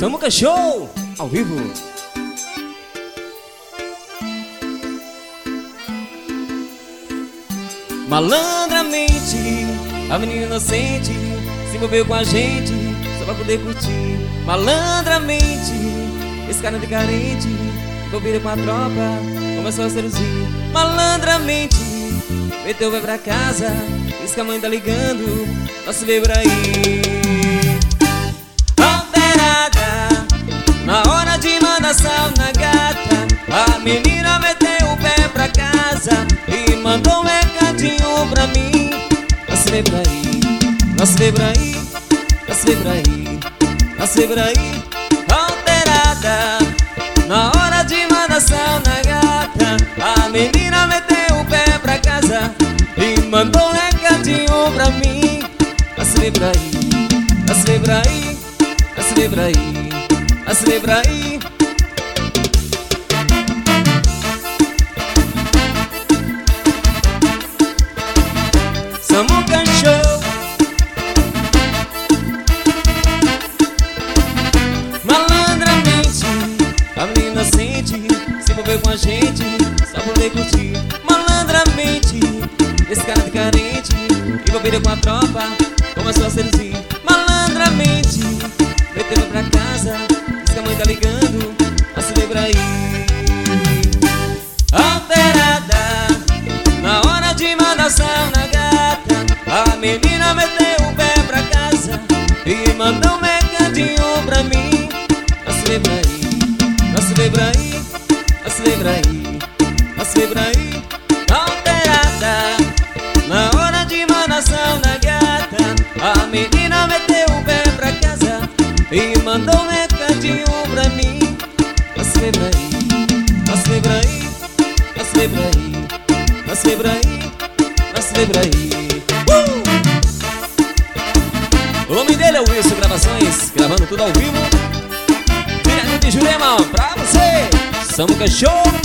Samuca Show, ao vivo. Malandramente, a menina inocente se envolveu com a gente só pra poder curtir. Malandramente, esse cara de carente envolvido com a tropa começou a seduzir. Malandramente, meteu o pé pra casa, disse que a mãe tá ligando, nós se vê por aí. Alterada, na hora de mandar sal na gata, a menina meteu o pé pra casa e mandou um recadinho pra mim. Nós se vê por aí, nós se vê por aí, nós se vê por aí, nós se vê por aí. Alterada, na hora de mandar sal na gata, a menina meteu o pé pra casa e mandou um recadinho pra mim. Nós se vê por aí, nós se vê por aí, nós se vê por aí, nós se vê por aí. Samuca Show. Malandramente, a menina inocente se envolveu com a gente só pra poder curtir. Malandramente, esse cara de carente envolvido com a tropa começou a seduzir. Malandramente, meteu pra casa, disse que a mãe tá ligando, a se ver por aí. Alterada, na hora de mandar sal na gata, a menina meteu o pé pra casa e mandou um recadinho pra mim. Nós se vê por aí, nós se vê por aí, nós se vê por aí, nós se vê por aí. Alterada, na hora de mandar sal na gata, a menina meteu o pé pra casa e mandou um recadinho pra mim. Nós se vê por aí, nós se vê por aí, nós se vê por aí, nós se vê por aí, nós se vê por aí. O nome dele é o Wilson Gravações, gravando tudo ao vivo, direto de Jurema pra você, Samuca Show.